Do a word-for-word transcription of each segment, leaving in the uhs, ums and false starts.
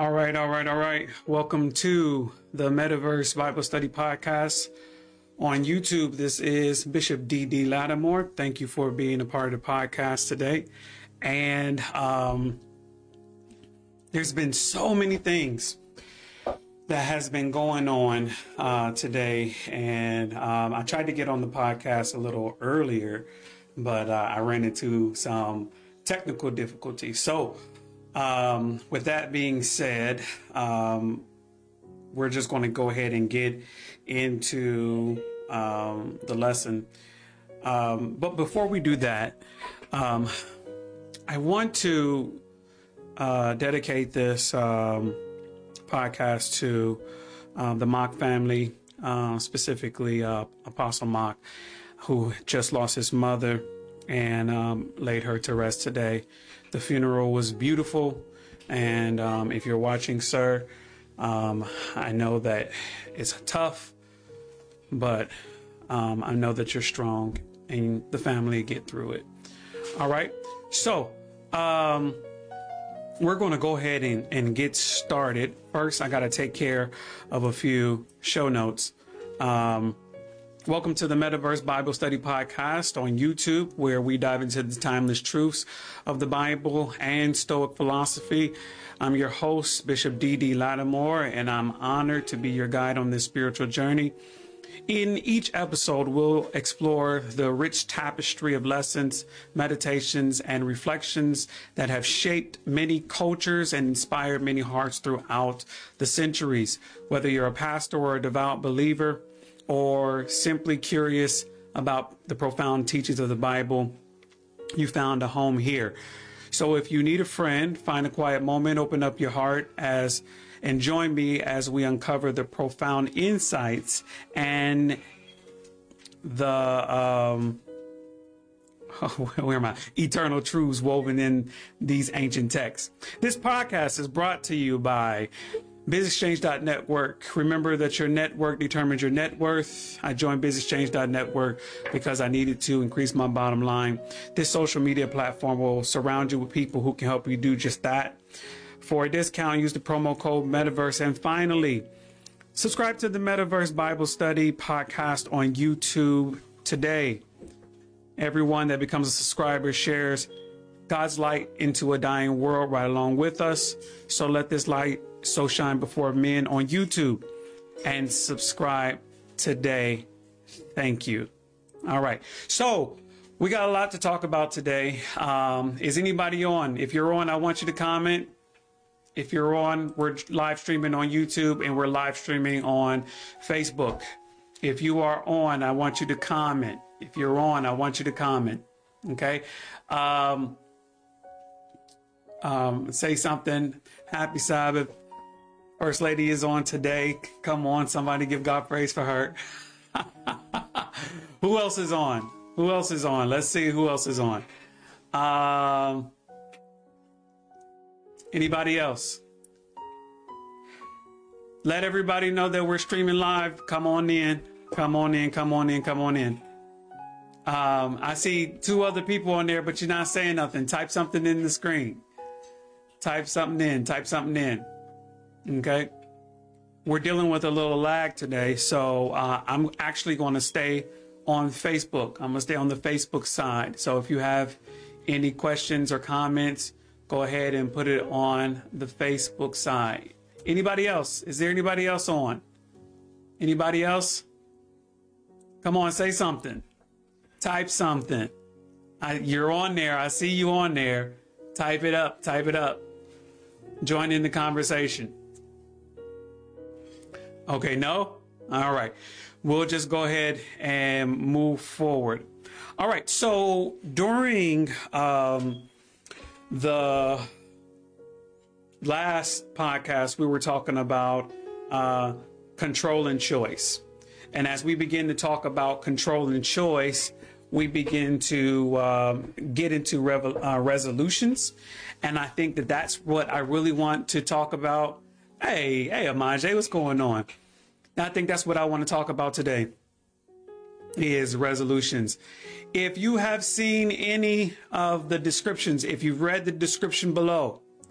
All right, all right, all right. Welcome to the Metaverse Bible Study Podcast on YouTube. This is Bishop D D Lattimore. Thank you for being a part of the podcast today. And um, there's been so many things that has been going on uh, today. And um, I tried to get on the podcast a little earlier, but uh, I ran into some technical difficulties. So Um, with that being said, um, we're just going to go ahead and get into um, the lesson. Um, but before we do that, um, I want to uh, dedicate this um, podcast to um, the Mock family, uh, specifically uh, Apostle Mock, who just lost his mother and um, laid her to rest today. The funeral was beautiful, and um, if you're watching, sir, um, I know that it's tough, but um, I know that you're strong, and the family get through it. All right, so um, we're going to go ahead and, and get started. First, I got to take care of a few show notes. Um, Welcome to the Metaverse Bible Study Podcast on YouTube, where we dive into the timeless truths of the Bible and Stoic philosophy. I'm your host, Bishop D D Lattimore, and I'm honored to be your guide on this spiritual journey. In each episode, we'll explore the rich tapestry of lessons, meditations, and reflections that have shaped many cultures and inspired many hearts throughout the centuries. Whether you're a pastor or a devout believer, or simply curious about the profound teachings of the Bible, you found a home here. So if you need a friend, find a quiet moment, open up your heart as and join me as we uncover the profound insights and the um where am I? Eternal truths woven in these ancient texts. This podcast is brought to you by BizExchange dot network. Remember that your network determines your net worth. I joined BizExchange dot network because I needed to increase my bottom line. This social media platform will surround you with people who can help you do just that. For a discount, use the promo code Metaverse. And finally, subscribe to the Metaverse Bible Study Podcast on YouTube today. Everyone that becomes a subscriber shares God's light into a dying world right along with us. So let this light so shine before men on YouTube, and subscribe today. Thank you. All right. So we got a lot to talk about today. Um, is anybody on? If you're on, I want you to comment. If you're on, we're live streaming on YouTube and we're live streaming on Facebook. If you are on, I want you to comment. If you're on, I want you to comment. Okay. Um, um, say something. Happy Sabbath. First Lady is on today. Come on, somebody give God praise for her. Who else is on? Who else is on? Let's see who else is on. Um, anybody else? Let everybody know that we're streaming live. Come on in. Come on in. Come on in. Come on in. Um, I see two other people on there, but you're not saying nothing. Type something in the screen. Type something in. Type something in. Okay, we're dealing with a little lag today, so uh, I'm actually going to stay on Facebook. I'm going to stay on the Facebook side. So if you have any questions or comments, go ahead and put it on the Facebook side. Anybody else? Is there anybody else on? Anybody else? Come on, say something. Type something. I, you're on there. I see you on there. Type it up. Type it up. Join in the conversation. Okay, no? All right. We'll just go ahead and move forward. All right. So during um, the last podcast, we were talking about uh, control and choice. And as we begin to talk about control and choice, we begin to um, get into revel- uh, resolutions. And I think that that's what I really want to talk about. Hey, hey, Amajay, what's going on? I think that's what I want to talk about today is resolutions. If you have seen any of the descriptions, if you've read the description below,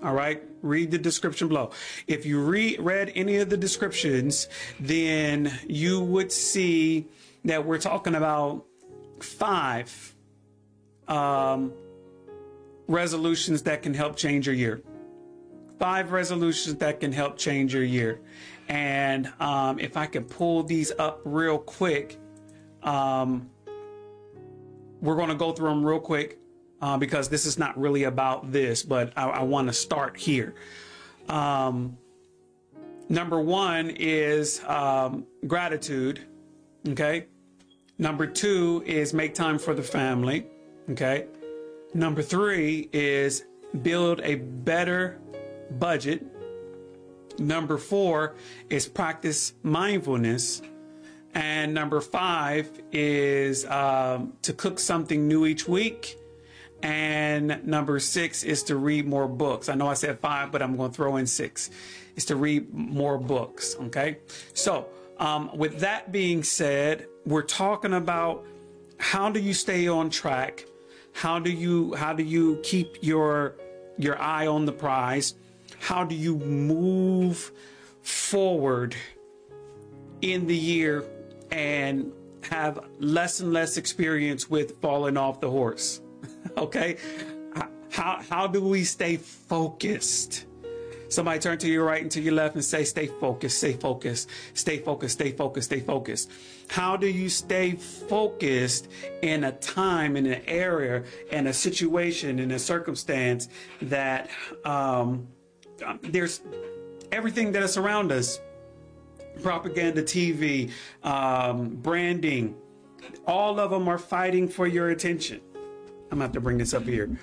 All right. Read the description below. If you re- read any of the descriptions, then you would see that we're talking about five um, resolutions that can help change your year. Five resolutions that can help change your year. And um, if I can pull these up real quick, um, we're going to go through them real quick. Uh, because this is not really about this, but I, I want to start here. Um, number one is um, gratitude. Okay. Number two is make time for the family. Okay. Number three is build a better budget. Number four is practice mindfulness. And number five is um, to cook something new each week. And number six is to read more books. I know I said five, but I'm going to throw in six. Is to read more books. Okay. So um, with that being said, we're talking about how do you stay on track? How do you how do you keep your your eye on the prize? How do you move forward in the year and have less and less experience with falling off the horse? Okay, how how do we stay focused? Somebody turn to your right and to your left and say, stay focused, stay focused, stay focused, stay focused, stay focused. How do you stay focused in a time, in an area, in a situation, in a circumstance that um, there's everything that is around us, propaganda, T V, um, branding, all of them are fighting for your attention. I'm gonna have to bring this up here.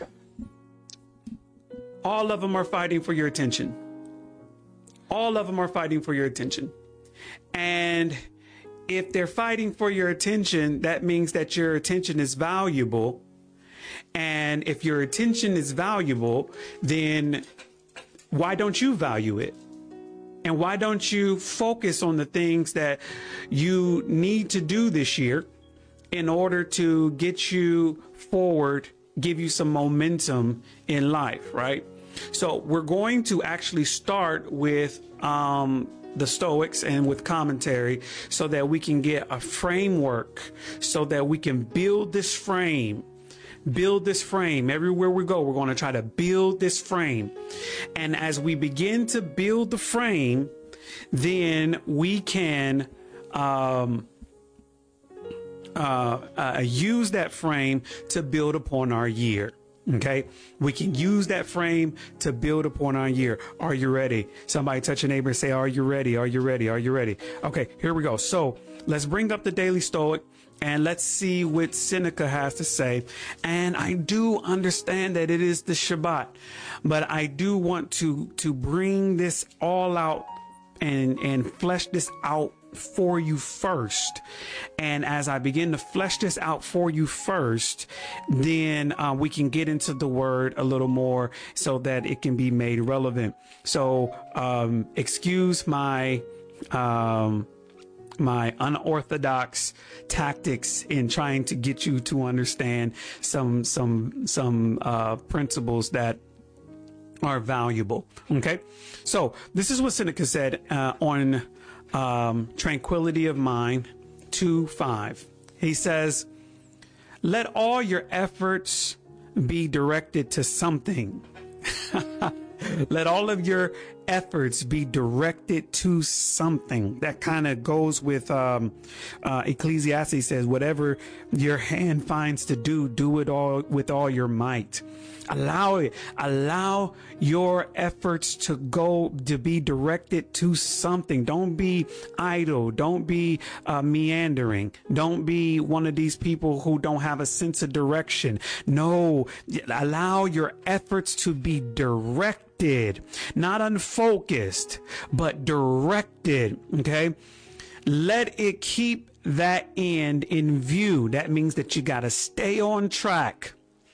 All of them are fighting for your attention. All of them are fighting for your attention. And if they're fighting for your attention, that means that your attention is valuable. And if your attention is valuable, then why don't you value it? And why don't you focus on the things that you need to do this year in order to get you forward, give you some momentum in life, right? So we're going to actually start with um, the Stoics and with commentary so that we can get a framework, so that we can build this frame, build this frame. Everywhere we go, we're going to try to build this frame. And as we begin to build the frame, then we can um, Uh, uh, use that frame to build upon our year. Okay. We can use that frame to build upon our year. Are you ready? Somebody touch your neighbor and say, are you ready? Are you ready? Are you ready? Okay, here we go. So let's bring up the Daily Stoic and let's see what Seneca has to say. And I do understand that it is the Shabbat, but I do want to, to bring this all out and, and flesh this out for you first. And as I begin to flesh this out for you first, then uh, we can get into the word a little more so that it can be made relevant. So um, excuse my um, my unorthodox tactics in trying to get you to understand some some some uh, principles that are valuable. Okay, so this is what Seneca said uh, on Um, Tranquility of Mind two five. He says, let all your efforts be directed to something. Let all of your efforts be directed to something. That kind of goes with um, uh, Ecclesiastes says, whatever your hand finds to do, do it all with all your might. Allow it. Allow your efforts to go to be directed to something. Don't be idle. Don't be uh, meandering. Don't be one of these people who don't have a sense of direction. No, allow your efforts to be directed, not unfocused, but directed. Okay. Let it keep that end in view. That means that you got to stay on track.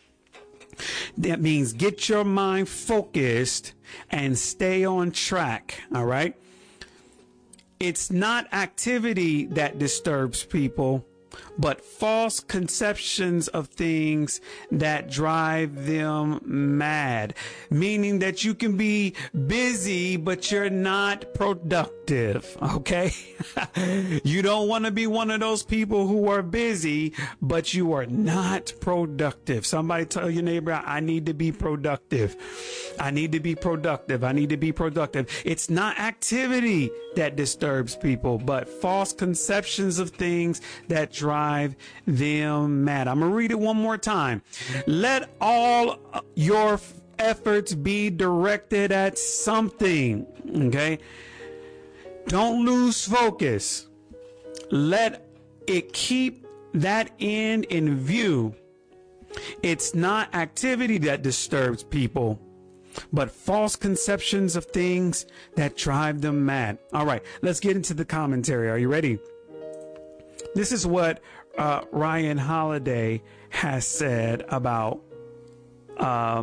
That means get your mind focused and stay on track. All right. It's not activity that disturbs people, but false conceptions of things that drive them mad. Meaning that you can be busy, but you're not productive. Okay. You don't want to be one of those people who are busy, but you are not productive. Somebody tell your neighbor, I need to be productive. I need to be productive. I need to be productive. It's not activity that disturbs people, but false conceptions of things that drive them mad. I'm going to read it one more time. Let all your efforts be directed at something. Okay. Don't lose focus. Let it keep that end in view. It's not activity that disturbs people, but false conceptions of things that drive them mad. All right, let's get into the commentary. Are you ready? This is what uh, Ryan Holiday has said about uh,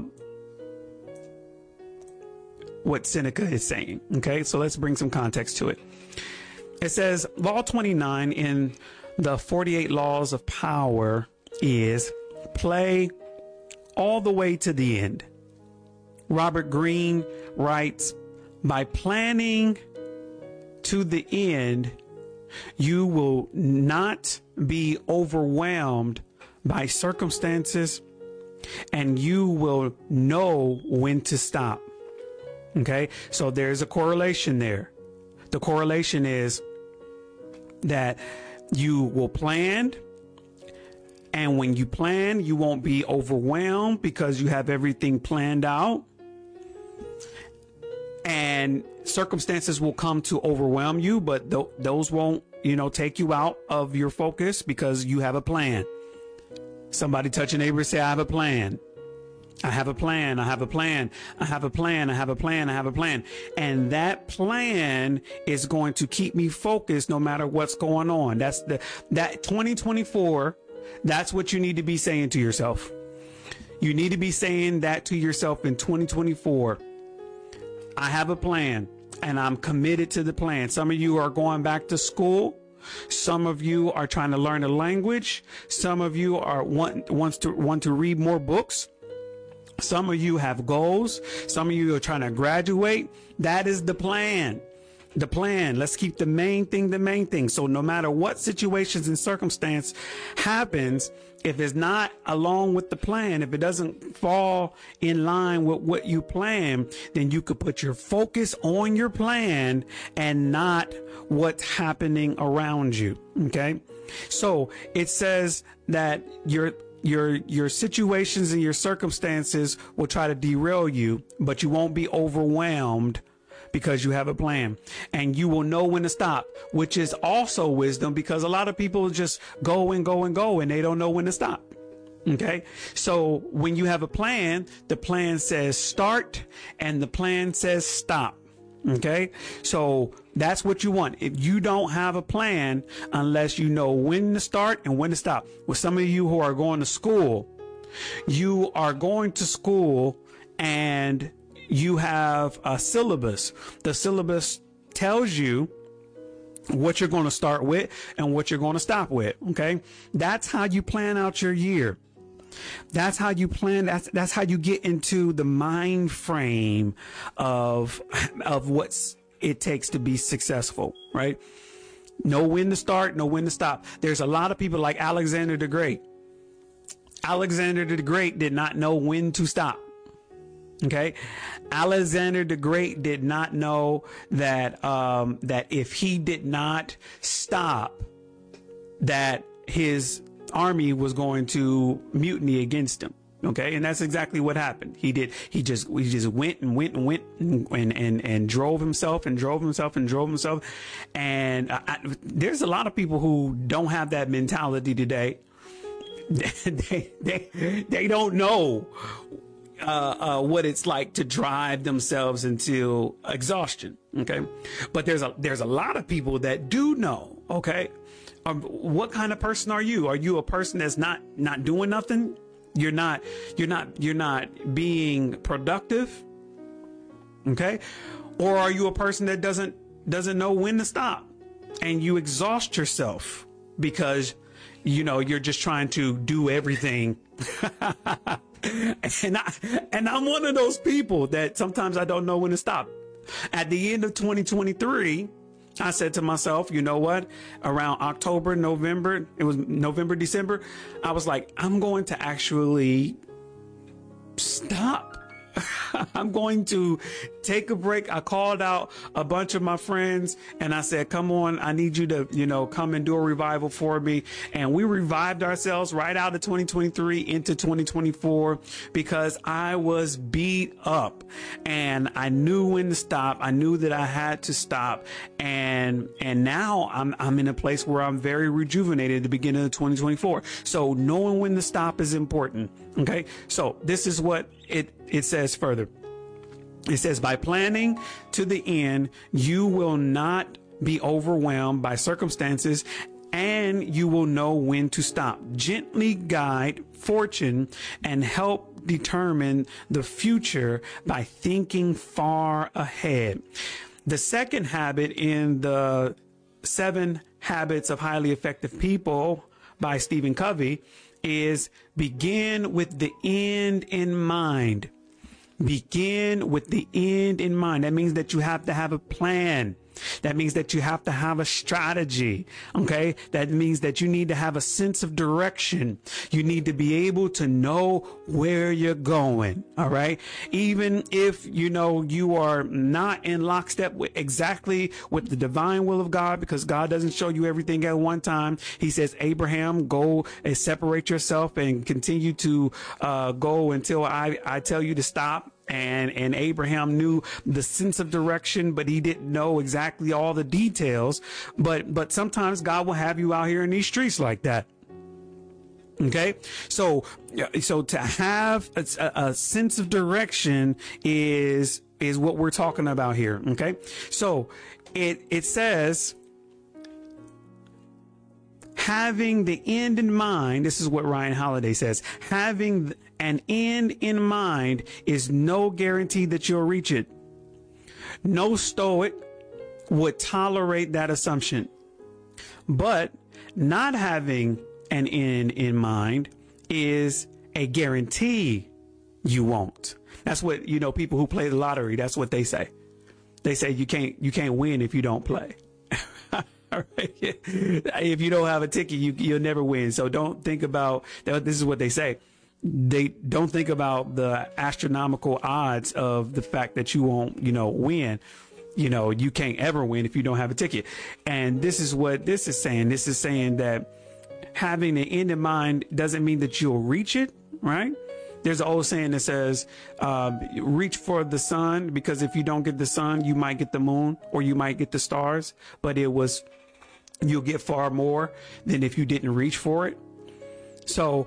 what Seneca is saying. Okay, so let's bring some context to it. It says, Law twenty-nine in the forty-eight Laws of Power is play all the way to the end. Robert Greene writes, by planning to the end, you will not be overwhelmed by circumstances, and you will know when to stop. Okay, so there's a correlation there. The correlation is that you will plan, and when you plan, you won't be overwhelmed because you have everything planned out. And circumstances will come to overwhelm you, but th- those won't, you know, take you out of your focus because you have a plan. Somebody touch your neighbor and say, I have a plan. I have a plan. I have a plan. I have a plan. I have a plan. I have a plan. And that plan is going to keep me focused no matter what's going on. That's the, that twenty twenty-four. That's what you need to be saying to yourself. You need to be saying that to yourself in twenty twenty-four. I have a plan and I'm committed to the plan. Some of you are going back to school. Some of you are trying to learn a language. Some of you are want, wants to want to read more books. Some of you have goals. Some of you are trying to graduate. That is the plan. The plan. Let's keep the main thing the main thing. So no matter what situations and circumstance happens, if it's not along with the plan, if it doesn't fall in line with what you plan, then you could put your focus on your plan and not what's happening around you. Okay. So it says that your Your your situations and your circumstances will try to derail you, but you won't be overwhelmed because you have a plan, and you will know when to stop, which is also wisdom, because a lot of people just go and go and go and they don't know when to stop. Okay. So when you have a plan, the plan says start and the plan says stop. Okay. So that's what you want. If you don't have a plan, unless you know when to start and when to stop. With some of you who are going to school, you are going to school and you have a syllabus. The syllabus tells you what you're going to start with and what you're going to stop with. Okay. That's how you plan out your year. That's how you plan. That's, that's how you get into the mind frame of, of what's it takes to be successful, right? Know when to start, know when to stop. There's a lot of people like Alexander the Great. Alexander the Great did not know when to stop. Okay. Alexander the Great did not know that, um, that if he did not stop, that his army was going to mutiny against him. Okay. And that's exactly what happened. He did. He just, he just went and went and went and, and, and, and drove himself and drove himself and drove himself. And I, I, there's a lot of people who don't have that mentality today. they, they, they don't know, uh, uh, what it's like to drive themselves into exhaustion. Okay. But there's a, there's a lot of people that do know. Okay. Um, what kind of person are you? Are you a person that's not, not doing nothing? You're not, you're not, you're not being productive. Okay. Or are you a person that doesn't, doesn't know when to stop and you exhaust yourself because you know, you're just trying to do everything. and I, and I'm one of those people that sometimes I don't know when to stop. At the end of twenty twenty-three, I said to myself, you know what, around October, November, it was November, December, I was like, I'm going to actually stop. I'm going to take a break. I called out a bunch of my friends and I said, come on, I need you to, you know, come and do a revival for me. And we revived ourselves right out of twenty twenty-three into twenty twenty-four because I was beat up and I knew when to stop. I knew that I had to stop. And, and now I'm, I'm in a place where I'm very rejuvenated at the beginning of twenty twenty-four. So knowing when to stop is important. Okay. So this is what it, it says further. It says, by planning to the end, you will not be overwhelmed by circumstances and you will know when to stop. Gently guide fortune and help determine the future by thinking far ahead. The second habit in the seven habits of highly effective people by Stephen Covey is begin with the end in mind. Begin with the end in mind. That means that you have to have a plan. That means that you have to have a strategy. Okay. That means that you need to have a sense of direction. You need to be able to know where you're going. All right. Even if, you know, you are not in lockstep with exactly with the divine will of God, because God doesn't show you everything at one time. He says, Abraham, go and separate yourself and continue to uh, go until I, I tell you to stop. And, and Abraham knew the sense of direction, but he didn't know exactly all the details. But, but sometimes God will have you out here in these streets like that. Okay. So, so to have a, a sense of direction is, is what we're talking about here. Okay. So it, it says, having the end in mind, this is what Ryan Holiday says, having an end in mind is no guarantee that you'll reach it. No Stoic would tolerate that assumption. But not having an end in mind is a guarantee you won't. That's what, you know, people who play the lottery, that's what they say. They say you can't, you can't win if you don't play. All right. If you don't have a ticket, you, you'll never win. So don't think about that. This is what they say. They don't think about the astronomical odds of the fact that you won't, you know, win. You know, you can't ever win if you don't have a ticket. And this is what this is saying. This is saying that having an end in mind doesn't mean that you'll reach it, right? There's an old saying that says, uh, reach for the sun, because if you don't get the sun, you might get the moon or you might get the stars, but it was, you'll get far more than if you didn't reach for it. So,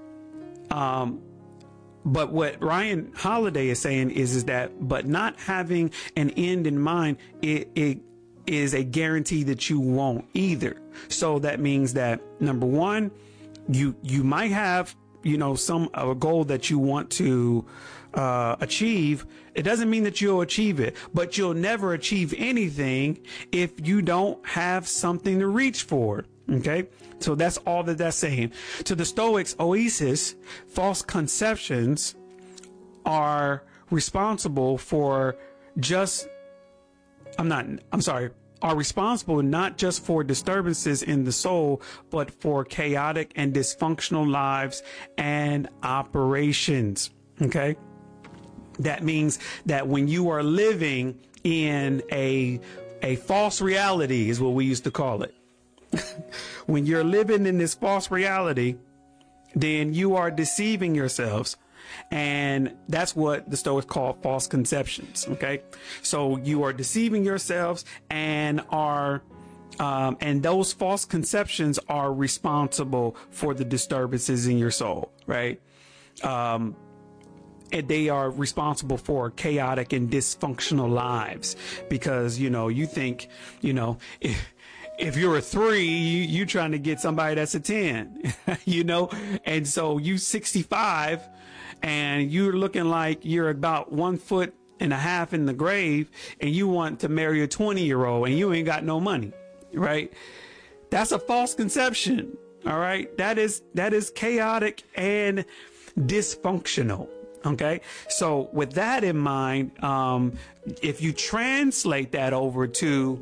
um, but what Ryan Holiday is saying is, is that, but not having an end in mind, it, it is a guarantee that you won't either. So that means that, number one, you, you might have, you know, some a goal that you want to uh, achieve. It doesn't mean that you'll achieve it, but you'll never achieve anything if you don't have something to reach for. Okay. So that's all that that's saying. To the Stoics, oasis, false conceptions are responsible for just, I'm not, I'm sorry, are responsible not just for disturbances in the soul, but for chaotic and dysfunctional lives and operations. Okay. That means that when you are living in a, a false reality is what we used to call it. When you're living in this false reality, then you are deceiving yourselves. And that's what the Stoics call false conceptions. Okay. So you are deceiving yourselves and are, um, and those false conceptions are responsible for the disturbances in your soul. Right. Um, and they are responsible for chaotic and dysfunctional lives because, you know, you think, you know, if, if you're a three, you, you trying to get somebody that's a ten, you know, and so you sixty-five and you're looking like you're about one foot and a half in the grave and you want to marry a twenty year old and you ain't got no money, right? That's a false conception. All right. That is, that is chaotic and dysfunctional. Okay. So with that in mind, um, if you translate that over to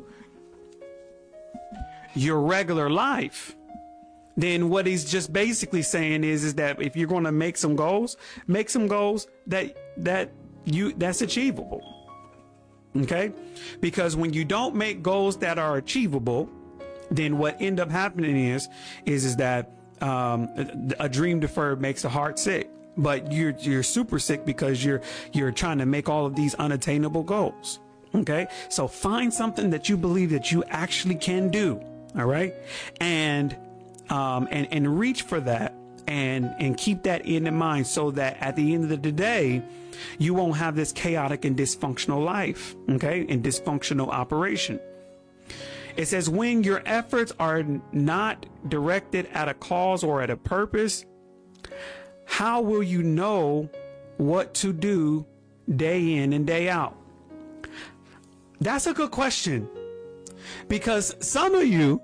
your regular life, then what he's just basically saying is, is that if you're going to make some goals, make some goals that, that you, that's achievable. Okay. Because when you don't make goals that are achievable, then what end up happening is, is, is that, um, a, a dream deferred makes a heart sick, but you're, you're super sick because you're, you're trying to make all of these unattainable goals. Okay. So find something that you believe that you actually can do. All right. And, um, and, and reach for that and, and keep that in mind so that at the end of the day, you won't have this chaotic and dysfunctional life. Okay. And dysfunctional operation. It says, when your efforts are not directed at a cause or at a purpose, how will you know what to do day in and day out? That's a good question, because some of you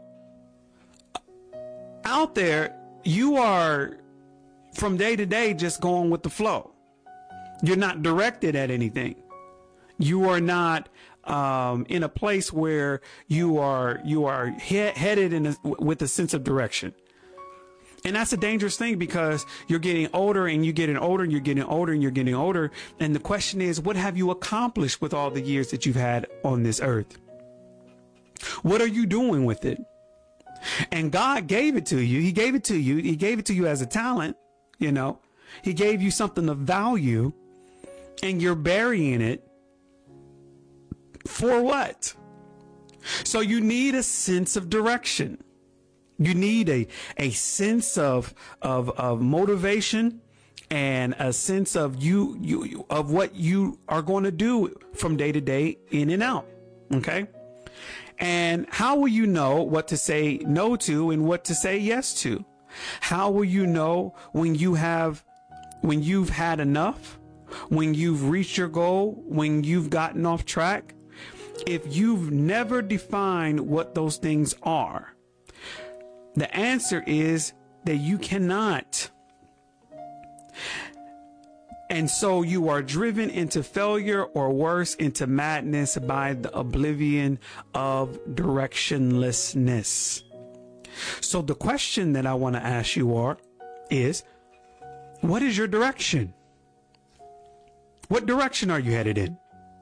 out there, you are from day to day just going with the flow. You're not directed at anything. You are not um, in a place where you are you are he headed in a, with a sense of direction. And that's a dangerous thing, because you're getting older and you're getting older and you're getting older and you're getting older. And the question is, what have you accomplished with all the years that you've had on this earth? What are you doing with it? And God gave it to you. He gave it to you. He gave it to you as a talent. You know, he gave you something of value, and you're burying it. For what? So you need a sense of direction. You need a, a sense of, of, of motivation and a sense of you, you, of what you are going to do from day to day, in and out. Okay. And how will you know what to say no to and what to say yes to? How will you know when you have, when you've had enough, when you've reached your goal, when you've gotten off track? If you've never defined what those things are, the answer is that you cannot. And so you are driven into failure, or worse, into madness, by the oblivion of directionlessness. So the question that I want to ask you are, is, what is your direction? What direction are you headed in?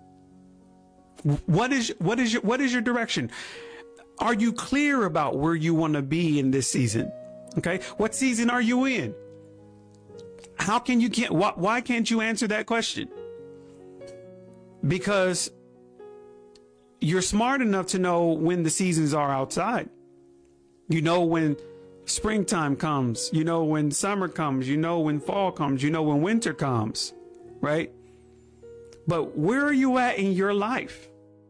What is, what is your, what is your direction? Are you clear about where you want to be in this season? Okay. What season are you in? How can you can't, why, why can't you answer that question? Because you're smart enough to know when the seasons are outside. You know when springtime comes, you know when summer comes, you know when fall comes, you know when winter comes, right? But where are you at in your life?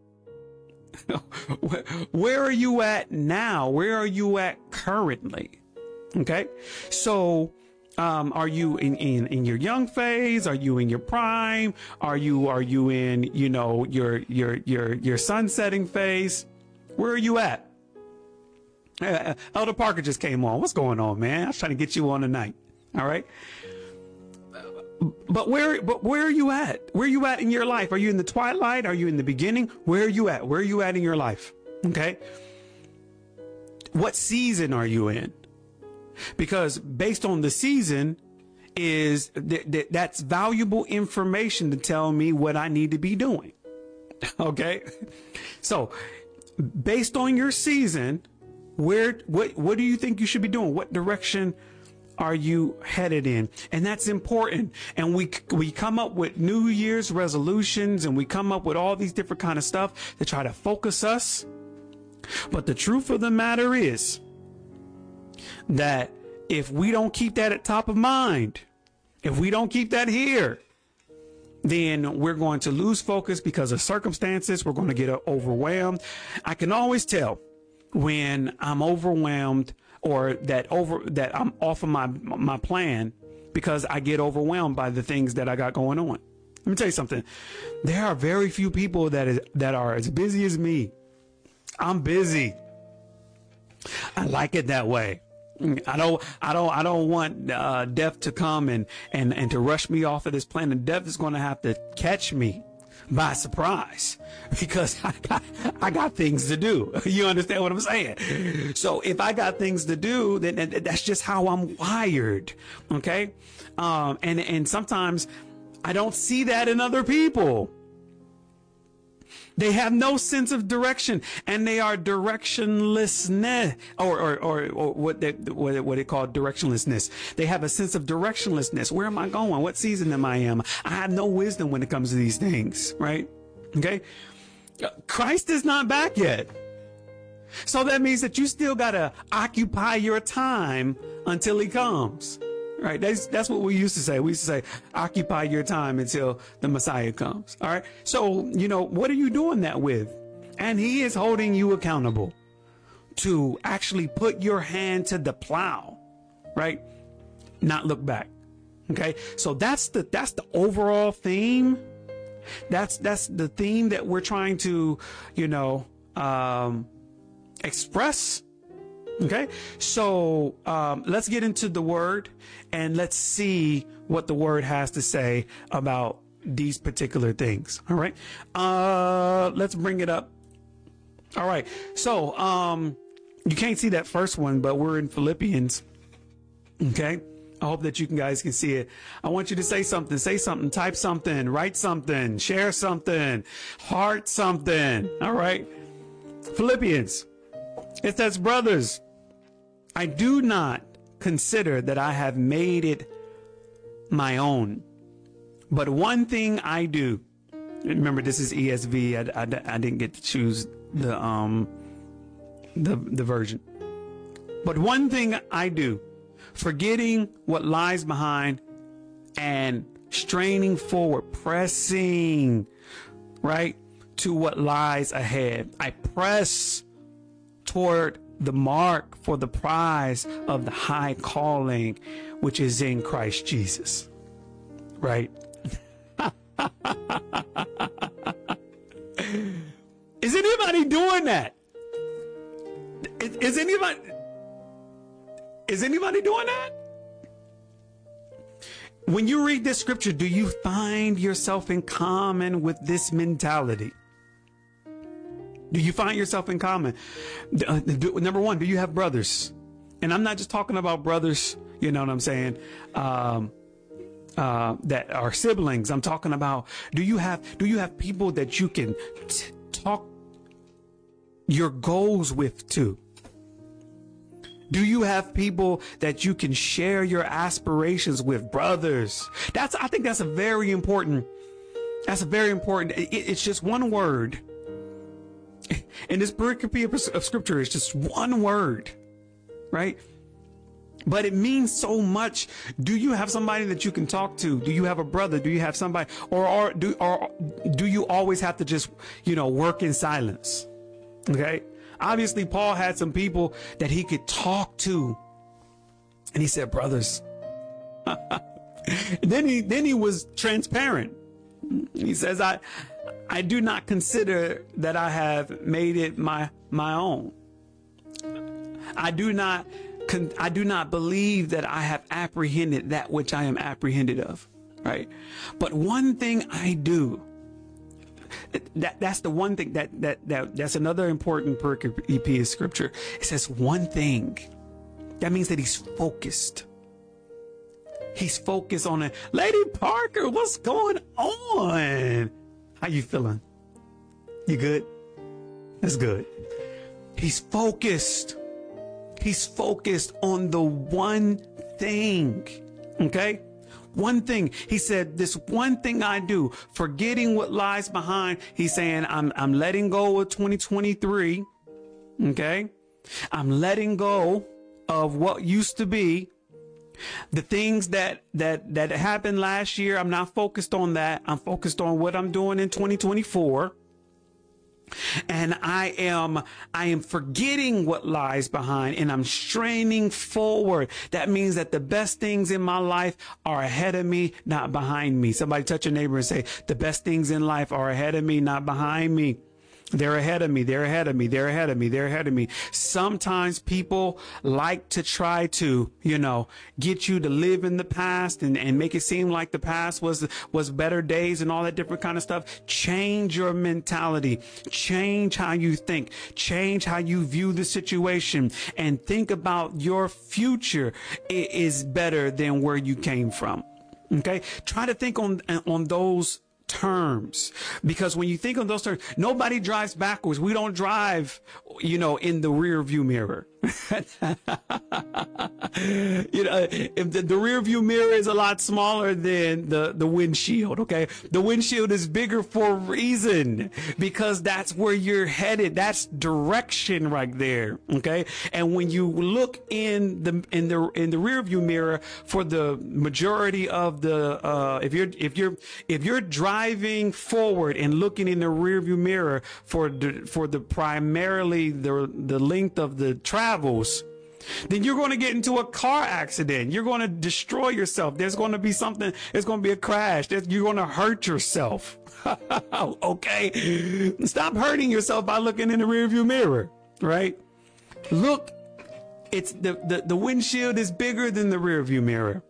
Where are you at now? Where are you at currently? Okay. So, um, are you in, in, in your young phase? Are you in your prime? Are you, are you in, you know, your, your, your, your sunsetting phase? Where are you at? Uh, Elder Parker just came on. What's going on, man? I was trying to get you on tonight. All right. But where, but where are you at? Where are you at in your life? Are you in the twilight? Are you in the beginning? Where are you at? Where are you at in your life? Okay. What season are you in? Because based on the season is th th that's valuable information to tell me what I need to be doing. Okay. So based on your season, where, what, what do you think you should be doing? What direction are you headed in? And that's important. And we, we come up with New Year's resolutions, and we come up with all these different kind of stuff to try to focus us. But the truth of the matter is that if we don't keep that at top of mind, if we don't keep that here, then we're going to lose focus because of circumstances. We're going to get overwhelmed. I can always tell when I'm overwhelmed, or that over that I'm off of my my plan, because I get overwhelmed by the things that I got going on. Let me tell you something. There are very few people that is that are as busy as me. I'm busy. I like it that way. I don't, I don't, I don't want uh, death to come and, and, and to rush me off of this planet. Death is going to have to catch me by surprise because I got, I got things to do. You understand what I'm saying? So if I got things to do, then that's just how I'm wired. Okay. Um, and, and sometimes I don't see that in other people. They have no sense of direction, and they are directionlessness, or or, or, or what they what, what they call directionlessness. They have a sense of directionlessness. Where am I going? What season am I in? I have no wisdom when it comes to these things, right? Okay, Christ is not back yet, so that means that you still gotta occupy your time until He comes. Right. That's, that's what we used to say. We used to say, occupy your time until the Messiah comes. All right. So, you know, what are you doing that with? And He is holding you accountable to actually put your hand to the plow, right? Not look back. Okay. So that's the, that's the overall theme. That's, that's the theme that we're trying to, you know, um, express. Okay, so um, let's get into the word and let's see what the word has to say about these particular things. All right, uh, let's bring it up. All right, so um, you can't see that first one, but we're in Philippians. Okay, I hope that you can, guys can see it. I want you to say something, say something, type something, write something, share something, heart something. All right, Philippians. It says, brothers, I do not consider that I have made it my own, but one thing I do. Remember, this is E S V. I, I, I didn't get to choose the um the the version. But one thing I do, forgetting what lies behind and straining forward, pressing right to what lies ahead. I press toward the mark for the prize of the high calling, which is in Christ Jesus. Right? Is anybody doing that? Is, is anybody, is anybody doing that? When you read this scripture, do you find yourself in common with this mentality? Do you find yourself in common? Uh, do, number one, do you have brothers? And I'm not just talking about brothers, you know what I'm saying, um, uh, that are siblings. I'm talking about, do you have, do you have people that you can t- talk your goals with too? Do you have people that you can share your aspirations with? Brothers. That's, I think that's a very important, that's a very important, it, it's just one word. And this pericope of scripture is just one word, right? But it means so much. Do you have somebody that you can talk to? Do you have a brother? Do you have somebody, or, or do, or do you always have to just, you know, work in silence? Okay. Obviously, Paul had some people that he could talk to, and he said, brothers. then he, then he was transparent. He says, I, I do not consider that I have made it my, my own. I do not, I do not believe that I have apprehended that which I am apprehended of. Right. But one thing I do, that, that's the one thing that, that, that, that's another important pericope of scripture. It says one thing. That means that he's focused. He's focused on it. Lady Parker, what's going on? How you feeling? You good? That's good. He's focused. He's focused on the one thing. Okay? One thing. He said, this one thing I do, forgetting what lies behind. He's saying, I'm, I'm letting go of twenty twenty-three. Okay? I'm letting go of what used to be. The things that, that, that happened last year, I'm not focused on that. I'm focused on what I'm doing in twenty twenty-four. And I am, I am forgetting what lies behind, and I'm straining forward. That means that the best things in my life are ahead of me, not behind me. Somebody touch your neighbor and say, the best things in life are ahead of me, not behind me. They're ahead of me. They're ahead of me. They're ahead of me. They're ahead of me. Sometimes people like to try to, you know, get you to live in the past and, and make it seem like the past was, was better days and all that different kind of stuff. Change your mentality. Change how you think. Change how you view the situation and think about your future is better than where you came from. Okay. Try to think on, on those terms, because when you think of those terms, nobody drives backwards. We don't drive, you know, in the rear view mirror. You know, if the, the rear view mirror is a lot smaller than the, the windshield. Okay. The windshield is bigger for a reason, because that's where you're headed. That's direction right there. Okay. And when you look in the, in the, in the rear view mirror for the majority of the, uh, if you're, if you're, if you're driving forward and looking in the rear view mirror for the, for the primarily the, the length of the travels, then you're going to get into a car accident. You're going to destroy yourself. There's going to be something. There's going to be a crash. There's, you're going to hurt yourself. Okay. Stop hurting yourself by looking in the rearview mirror, right? Look, it's the, the, the windshield is bigger than the rearview mirror.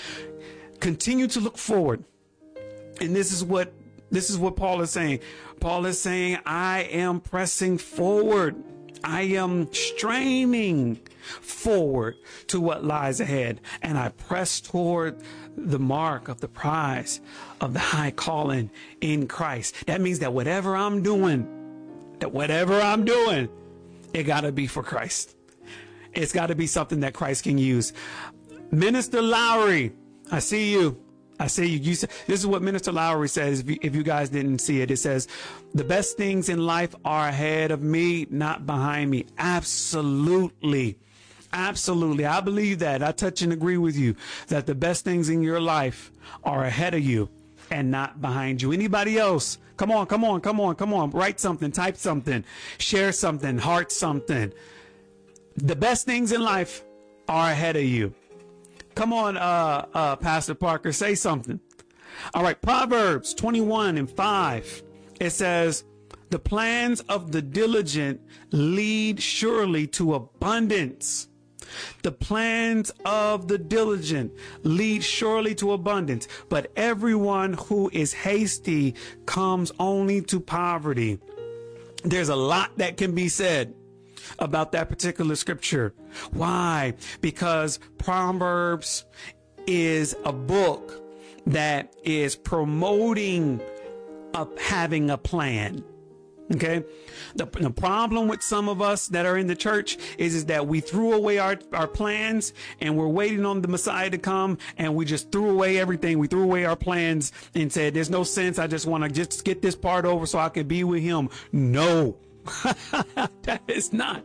Continue to look forward. And this is what, this is what Paul is saying. Paul is saying, I am pressing forward. I am straining forward to what lies ahead, and I press toward the mark of the prize of the high calling in Christ. That means that whatever I'm doing, that whatever I'm doing, it got to be for Christ. It's got to be something that Christ can use. Minister Lowry, I see you. I see you. you say, this is what Minister Lowry says. If you, if you guys didn't see it, it says, the best things in life are ahead of me, not behind me. Absolutely. Absolutely. I believe that. I touch and agree with you that the best things in your life are ahead of you and not behind you. Anybody else? Come on, come on, come on, come on. Write something, type something, share something, heart something. The best things in life are ahead of you. Come on, uh, uh, Pastor Parker, say something. All right. Proverbs twenty-one and five. It says, the plans of the diligent lead surely to abundance. The plans of the diligent lead surely to abundance, but everyone who is hasty comes only to poverty. There's a lot that can be said about that particular scripture. Why? Because Proverbs is a book that is promoting a, having a plan. Okay. The, the problem with some of us that are in the church is, is that we threw away our, our plans and we're waiting on the Messiah to come, and we just threw away everything. We threw away our plans and said, there's no sense. I just want to just get this part over so I can be with him. No. That is not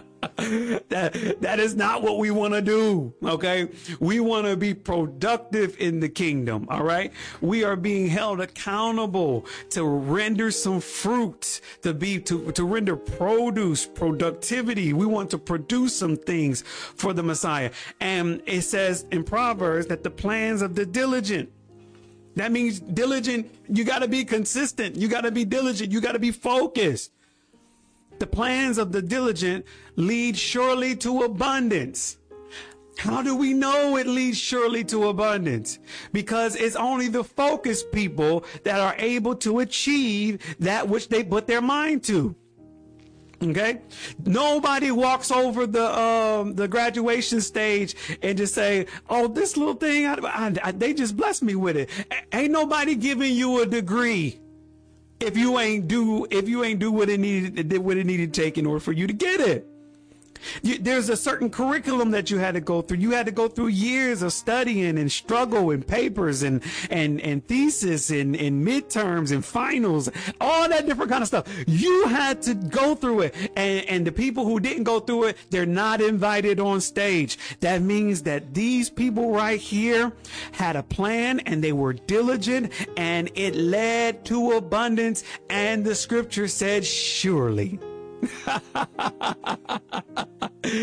that that is not what we want to do. Okay, we want to be productive in the kingdom. All right, we are being held accountable to render some fruit, to be to to render produce, productivity. We want to produce some things for the Messiah. And it says in Proverbs that the plans of the diligent, that means diligent, you got to be consistent, you got to be diligent, you got to be focused. The plans of the diligent lead surely to abundance. How do we know it leads surely to abundance? Because it's only the focused people that are able to achieve that which they put their mind to. Okay. Nobody walks over the, um, the graduation stage and just say, oh, this little thing, I, I, I, they just blessed me with it. A- ain't nobody giving you a degree if you ain't do, if you ain't do what it needed, what it needed to take in order for you to get it. You, there's a certain curriculum that you had to go through. You had to go through years of studying and struggle and papers and, and, and thesis and, and midterms and finals, all that different kind of stuff. You had to go through it. And, and the people who didn't go through it, they're not invited on stage. That means that these people right here had a plan and they were diligent and it led to abundance. And the scripture said, surely.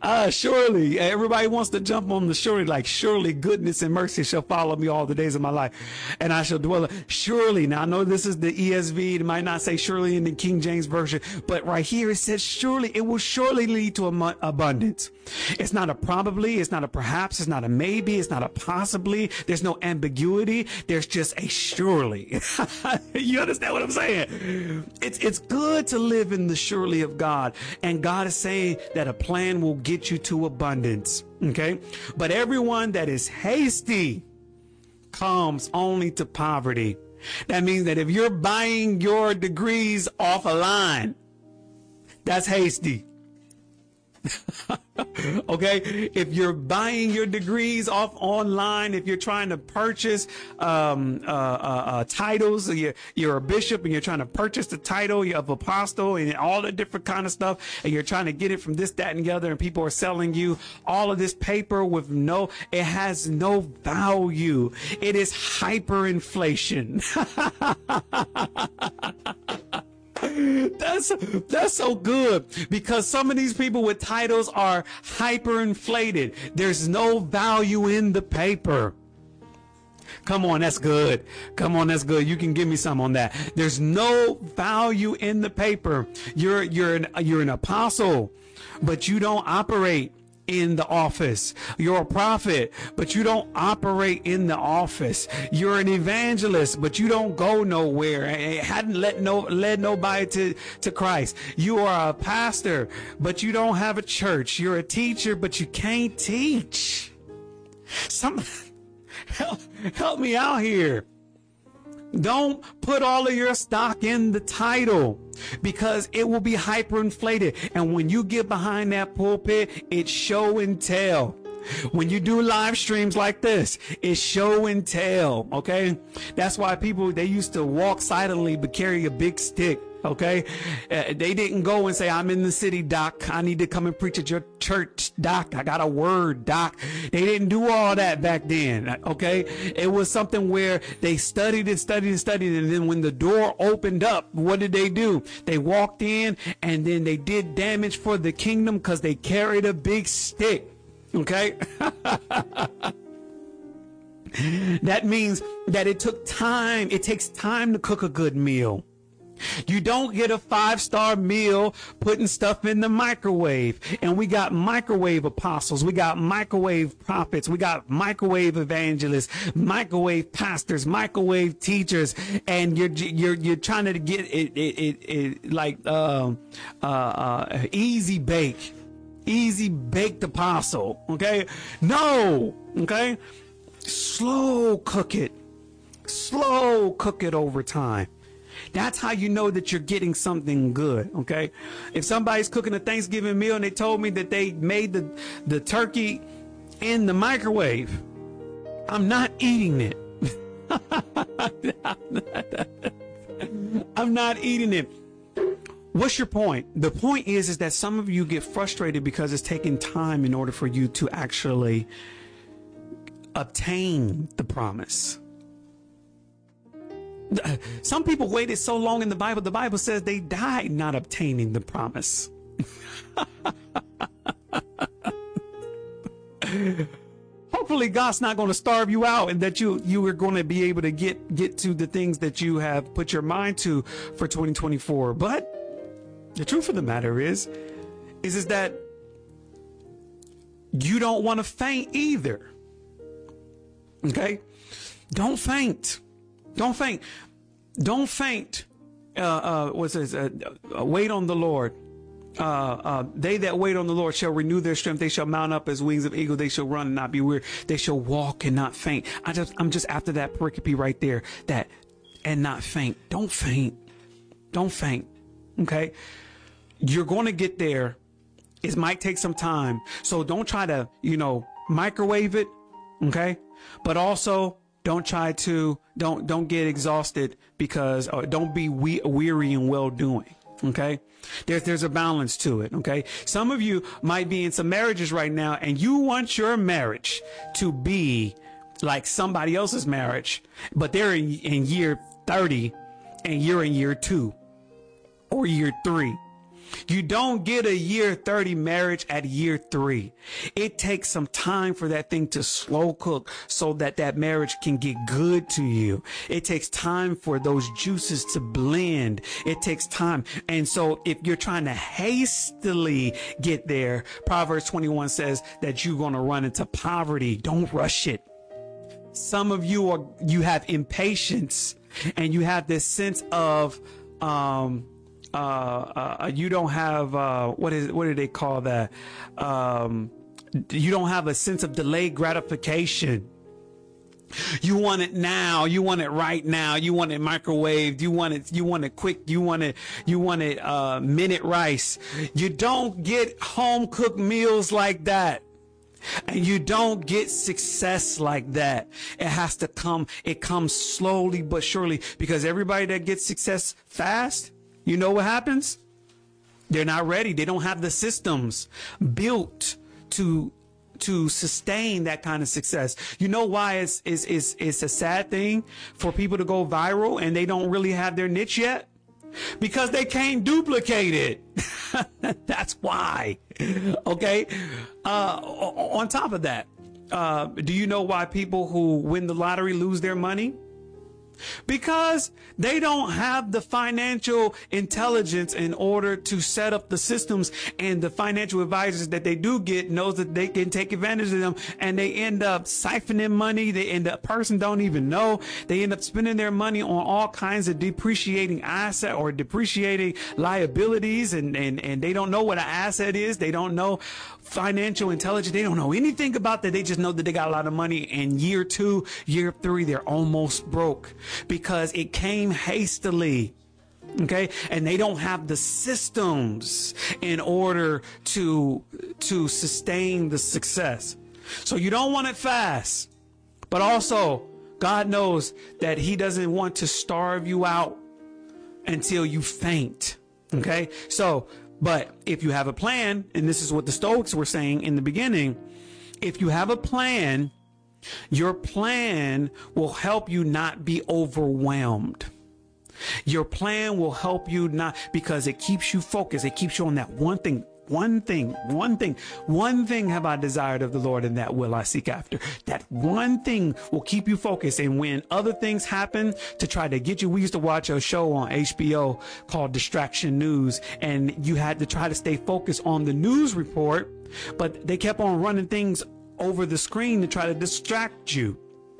Uh, surely everybody wants to jump on the surely, like surely goodness and mercy shall follow me all the days of my life, and I shall dwell. Surely. Now I know this is the E S V. It might not say surely in the King James version, but right here it says surely. It will surely lead to am- abundance. It's not a probably. It's not a perhaps. It's not a maybe. It's not a possibly. There's no ambiguity. There's just a surely. You understand what I'm saying? It's it's good to live in the surely of God, and God is saying that a plan will get you to abundance. Okay, but everyone that is hasty comes only to poverty. That means that if you're buying your degrees off a line, that's hasty. Okay, if you're buying your degrees off online, if you're trying to purchase um, uh, uh, uh, titles, you're, you're a bishop and you're trying to purchase the title of apostle and all the different kind of stuff, and you're trying to get it from this, that, and the other, and people are selling you all of this paper with no, it has no value. It is hyperinflation. That's that's so good, because some of these people with titles are hyperinflated. There's no value in the paper. Come on, that's good. Come on, that's good. You can give me some on that. There's no value in the paper. You're you're an, you're an apostle, but you don't operate in the office. You're a prophet, but you don't operate in the office. You're an evangelist, but you don't go nowhere. It hadn't let no led nobody to, to Christ. You are a pastor, but you don't have a church. You're a teacher, but you can't teach. Some help, help me out here. Don't put all of your stock in the title, because it will be hyperinflated. And when you get behind that pulpit, it's show and tell. When you do live streams like this, it's show and tell. Okay. That's why people, they used to walk silently but carry a big stick. Okay. Uh, they didn't go and say, I'm in the city, doc. I need to come and preach at your church, doc. I got a word, doc. They didn't do all that back then. Okay. It was something where they studied and studied and studied. And then when the door opened up, what did they do? They walked in and then they did damage for the kingdom because they carried a big stick. Okay. That means that it took time. It takes time to cook a good meal. You don't get a five-star meal putting stuff in the microwave. And we got microwave apostles. We got microwave prophets. We got microwave evangelists, microwave pastors, microwave teachers. And you're, you're, you're trying to get it, it, it, it like, uh, uh, uh, easy bake, easy baked apostle. Okay. No. Okay. Slow cook it, slow cook it over time. That's how you know that you're getting something good, okay? If somebody's cooking a Thanksgiving meal and they told me that they made the, the turkey in the microwave, I'm not eating it. I'm not eating it. What's your point? The point is, is that some of you get frustrated because it's taking time in order for you to actually obtain the promise. Some people waited so long in the Bible. The Bible says they died not obtaining the promise. Hopefully God's not going to starve you out, and that you you are going to be able to get get to the things that you have put your mind to for twenty twenty-four. But the truth of the matter is, is, is that you don't want to faint either. Okay? Don't faint. Don't faint. Don't faint. Uh, uh, what's this? Uh, uh, wait on the Lord. Uh, uh, they that wait on the Lord shall renew their strength. They shall mount up as wings of eagle. They shall run and not be weary. They shall walk and not faint. I just, I'm just after that pericope right there. That and not faint. Don't faint. Don't faint. Okay. You're going to get there. It might take some time. So don't try to, you know, microwave it. Okay. But also, don't try to, don't, don't get exhausted because, or don't be we, weary in well doing. Okay. There's, there's a balance to it. Okay. Some of you might be in some marriages right now and you want your marriage to be like somebody else's marriage, but they're in, in year thirty and you're in year two or year three. You don't get a year thirty marriage at year three. It takes some time for that thing to slow cook so that that marriage can get good to you. It takes time for those juices to blend. It takes time. And so if you're trying to hastily get there, Proverbs twenty-one says that you're going to run into poverty. Don't rush it. Some of you are, you have impatience and you have this sense of, um, Uh, uh, you don't have, uh, what is, what do they call that? Um, you don't have a sense of delayed gratification. You want it now. You want it right now. You want it microwaved. You want it, you want it quick. You want it, you want it, uh, minute rice. You don't get home cooked meals like that. And you don't get success like that. It has to come, it comes slowly but surely, because everybody that gets success fast, you know what happens? They're not ready. They don't have the systems built to to sustain that kind of success. You know why it's it's it's, it's a sad thing for people to go viral and they don't really have their niche yet? Because they can't duplicate it. That's why. Okay. Uh, on top of that, uh, do you know why people who win the lottery lose their money? Because they don't have the financial intelligence in order to set up the systems, and the financial advisors that they do get knows that they can take advantage of them, and they end up siphoning money. They end up, person don't even know. They end up spending their money on all kinds of depreciating asset or depreciating liabilities, and, and, and they don't know what an asset is. They don't know financial intelligence. They don't know anything about that. They just know that they got a lot of money, and year two, year three, they're almost broke because it came hastily. Okay. And they don't have the systems in order to, to sustain the success. So you don't want it fast, but also God knows that he doesn't want to starve you out until you faint. Okay. So, but if you have a plan, and this is what the Stoics were saying in the beginning, if you have a plan, your plan will help you not be overwhelmed. Your plan will help you not, because it keeps you focused. It keeps you on that one thing. One thing, one thing, one thing have I desired of the Lord, and that will I seek after. That one thing will keep you focused. And when other things happen to try to get you, we used to watch a show on H B O called Distraction News, and you had to try to stay focused on the news report, but they kept on running things over the screen to try to distract you.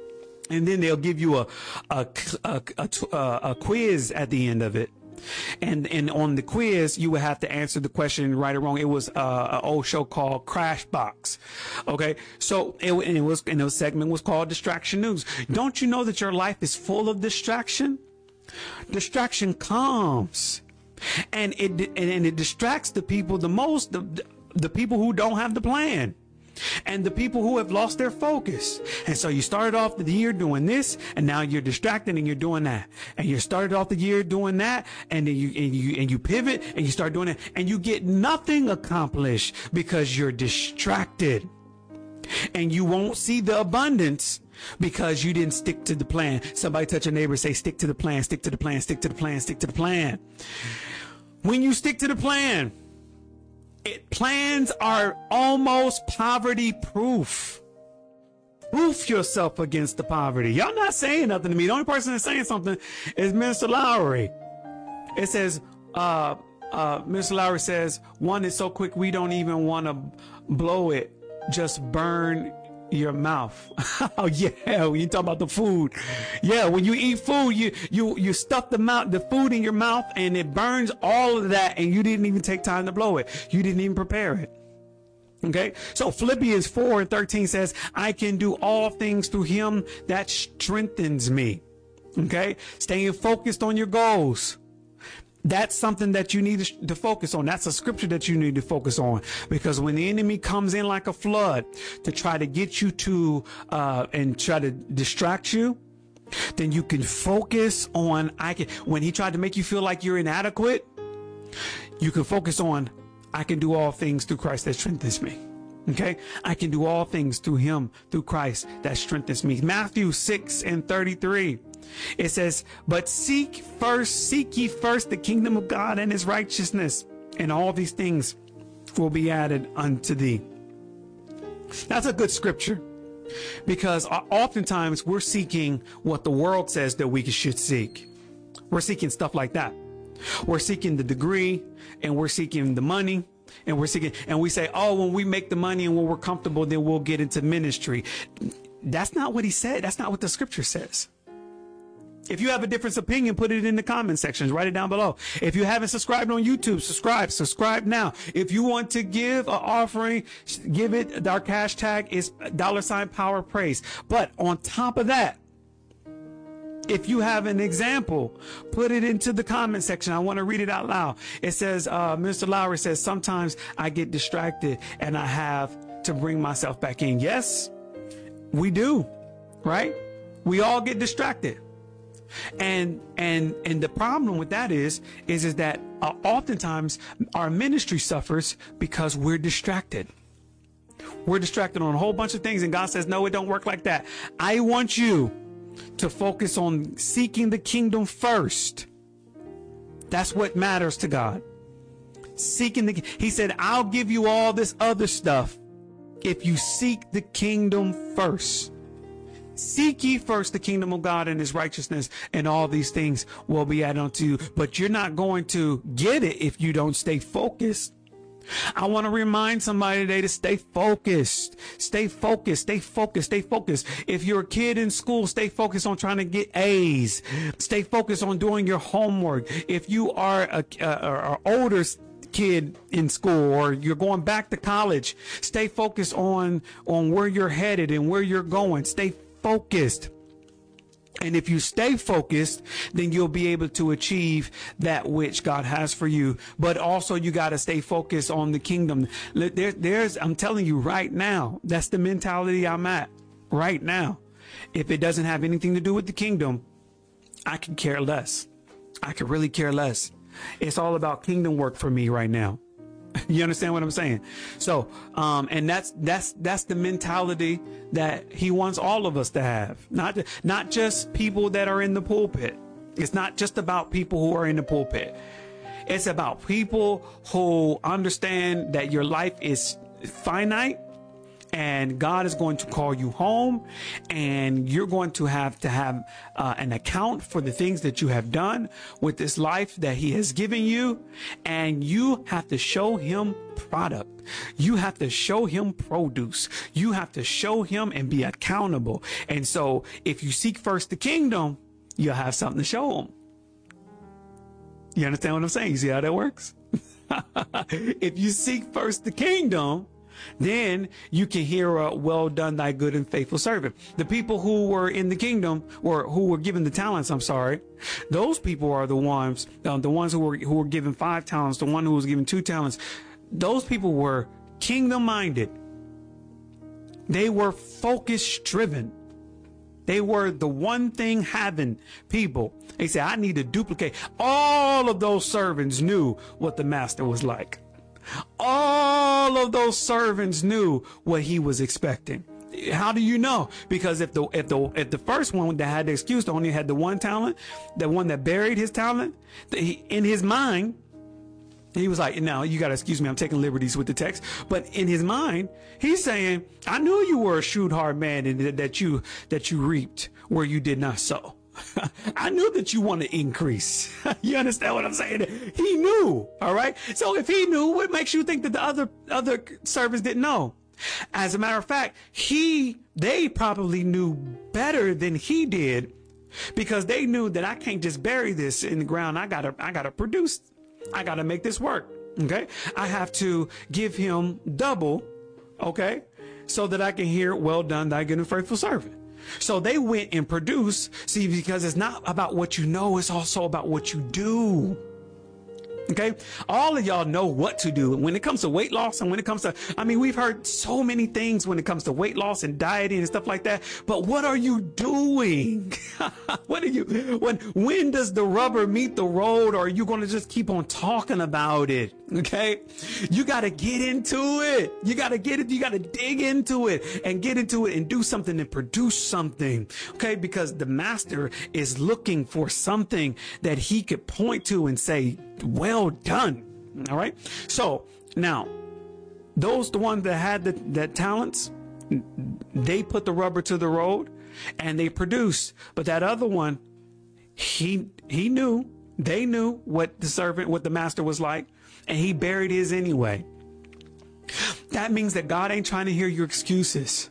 And then they'll give you a, a, a, a, a, a quiz at the end of it. And, and on the quiz, you would have to answer the question right or wrong. It was, uh, an old show called Crash Box. Okay. So it, and it was, and the segment was called Distraction News. Don't you know that your life is full of distraction? Distraction comes, and it, and, and it distracts the people the most, the, the people who don't have the plan. And the people who have lost their focus. And so you started off the year doing this, and now you're distracted and you're doing that. And you started off the year doing that, and then you, and you, and you pivot and you start doing it, and you get nothing accomplished because you're distracted. And you won't see the abundance because you didn't stick to the plan. Somebody touch a neighbor and say, stick to the plan, stick to the plan, stick to the plan, stick to the plan. When you stick to the plan, It, plans are almost poverty proof. Proof yourself against the poverty. Y'all not saying nothing to me. The only person that's saying something is Mister Lowry. It says, uh, uh, Mister Lowry says, one is so quick we don't even want to blow it. Just burn your mouth. Oh yeah, when you talk about the food, yeah, when you eat food, you you you stuff the mouth, the food in your mouth, and it burns all of that, and you didn't even take time to blow it. You didn't even prepare it. Okay, so Philippians four and thirteen says, "I can do all things through Him that strengthens me." Okay, staying focused on your goals. That's something that you need to, to focus on. That's a scripture that you need to focus on, because when the enemy comes in like a flood to try to get you to, uh, and try to distract you, then you can focus on, I can, when he tried to make you feel like you're inadequate, you can focus on, I can do all things through Christ that strengthens me. Okay. I can do all things through him, through Christ that strengthens me. Matthew six and thirty-three. It says, but seek first, seek ye first the kingdom of God and his righteousness, and all these things will be added unto thee. That's a good scripture, because oftentimes we're seeking what the world says that we should seek. We're seeking stuff like that. We're seeking the degree, and we're seeking the money, and we're seeking, and we say, oh, when we make the money and when we're comfortable, then we'll get into ministry. That's not what he said. That's not what the scripture says. If you have a different opinion, put it in the comment sections. Write it down below. If you haven't subscribed on YouTube, subscribe. Subscribe now. If you want to give an offering, give it. Our cash tag is dollar sign power praise. But on top of that, if you have an example, put it into the comment section. I want to read it out loud. It says, uh, Mister Lowry says, sometimes I get distracted and I have to bring myself back in. Yes, we do, right? We all get distracted. And and and the problem with that is is is that uh, oftentimes our ministry suffers because we're distracted. We're distracted on a whole bunch of things, and God says, no, it don't work like that. I want you to focus on seeking the kingdom first. That's what matters to God. Seeking the He said, I'll give you all this other stuff if you seek the kingdom first. Seek ye first the kingdom of God and his righteousness, and all these things will be added unto you. But you're not going to get it if you don't stay focused. I want to remind somebody today to stay focused. Stay focused. Stay focused. Stay focused. If you're a kid in school, stay focused on trying to get A's. Stay focused on doing your homework. If you are a, a, a older kid in school, or you're going back to college, stay focused on on where you're headed and where you're going. Stay focused. And if you stay focused, then you'll be able to achieve that which God has for you. But also you got to stay focused on the kingdom. There, there's, I'm telling you right now, that's the mentality I'm at right now. If it doesn't have anything to do with the kingdom, I could care less. I could really care less. It's all about kingdom work for me right now. You understand what I'm saying? So, um, and that's, that's, that's the mentality that he wants all of us to have. Not, not just people that are in the pulpit. It's not just about people who are in the pulpit. It's about people who understand that your life is finite, and God is going to call you home, and you're going to have to have uh, an account for the things that you have done with this life that he has given you. And you have to show him product. You have to show him produce. You have to show him and be accountable. And so if you seek first the kingdom, you'll have something to show him. You understand what I'm saying? You see how that works? If you seek first the kingdom, then you can hear a well done, thy good and faithful servant. The people who were in the kingdom, or who were given the talents, I'm sorry, those people are the ones, uh, the ones who were, who were given five talents, the one who was given two talents. Those people were kingdom minded. They were focus driven. They were the one thing having people. They said, I need to duplicate. All of those servants knew what the master was like. All of those servants knew what he was expecting. How do you know? Because if the if the if the first one that had the excuse only had the one talent, the one that buried his talent, he, in his mind, he was like, now you got to excuse me, I'm taking liberties with the text. But in his mind, he's saying, I knew you were a shrewd hard man, and that you that you reaped where you did not sow. I knew that you want to increase. You understand what I'm saying? He knew. All right. So if he knew, what makes you think that the other other servants didn't know? As a matter of fact, he they probably knew better than he did, because they knew that I can't just bury this in the ground. I gotta I gotta produce. I gotta make this work. Okay. I have to give him double. Okay. So that I can hear, well done, thy good and faithful servant. So they went and produced. See, because it's not about what you know, it's also about what you do. Okay. All of y'all know what to do when it comes to weight loss, and when it comes to, I mean, we've heard so many things when it comes to weight loss and dieting and stuff like that. But what are you doing? What are you, when, when does the rubber meet the road? Or are you going to just keep on talking about it? Okay. You got to get into it. You got to get it. You got to dig into it and get into it and do something and produce something. Okay. Because the master is looking for something that he could point to and say, well done. All right. So now those, the ones that had the, that talents, they put the rubber to the road and they produced. But that other one, he, he knew, they knew what the servant, what the master was like, and he buried his anyway. That means that God ain't trying to hear your excuses.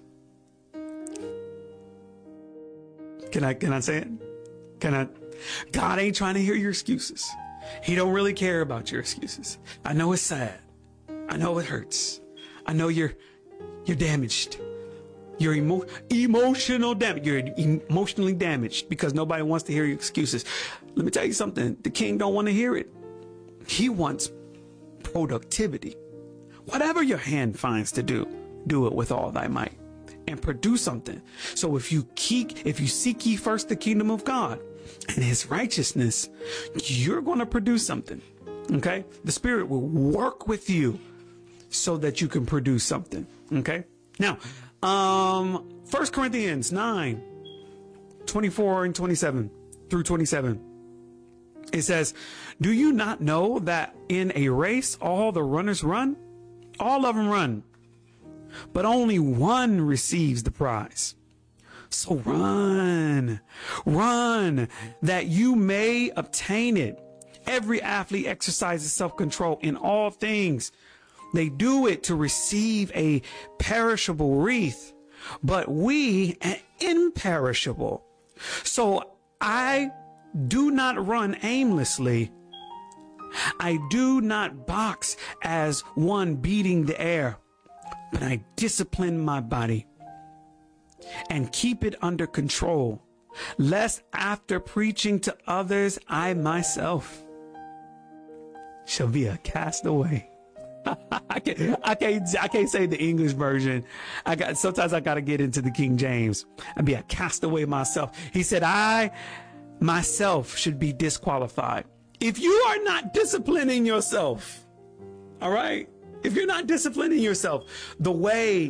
Can I, can I say it? Can I? God ain't trying to hear your excuses. He don't really care about your excuses. I know it's sad. I know it hurts. I know you're, you're damaged. You're emo- emotional damage. You're emotionally damaged because nobody wants to hear your excuses. Let me tell you something. The king don't want to hear it. He wants productivity. Whatever your hand finds to do, do it with all thy might and produce something. So if you keep, if you seek ye first the kingdom of God and his righteousness, you're going to produce something. Okay. The Spirit will work with you so that you can produce something. Okay. Now, um, First Corinthians nine, twenty-four and twenty-seven through twenty-seven. It says, do you not know that in a race, all the runners run? All of them run, but only one receives the prize. So run, run that you may obtain it. Every athlete exercises self-control in all things. They do it to receive a perishable wreath, but we an imperishable. So I do not run aimlessly. I do not box as one beating the air, but I discipline my body and keep it under control, lest after preaching to others, I myself shall be a castaway. I can't, I can't, I can't say the English version. I got, sometimes I got to get into the King James. I'd be a castaway myself. He said, I myself should be disqualified. If you are not disciplining yourself, all right, if you're not disciplining yourself the way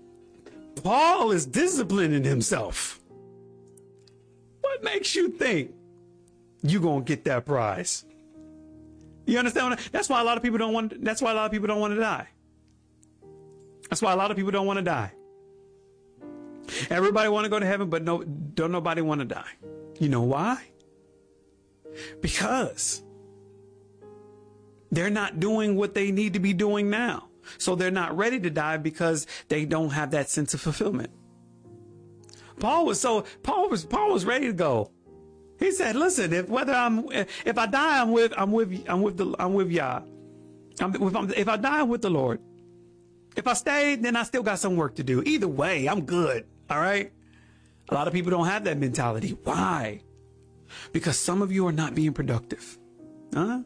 Paul is disciplining himself, what makes you think you're going to get that prize? You understand what I, that's why a lot of people don't want, that's why a lot of people don't want to die. That's why a lot of people don't want to die. Everybody want to go to heaven, but no, don't nobody want to die. You know why? Because they're not doing what they need to be doing now. So they're not ready to die because they don't have that sense of fulfillment. Paul was so, Paul was, Paul was ready to go. He said, listen, if whether I'm, if I die, I'm with, I'm with, I'm with the, I'm with Yah. I'm, if, I'm, if I die, I'm with the Lord. If I stay, then I still got some work to do. Either way, I'm good. All right. A lot of people don't have that mentality. Why? Because some of you are not being productive. Huh?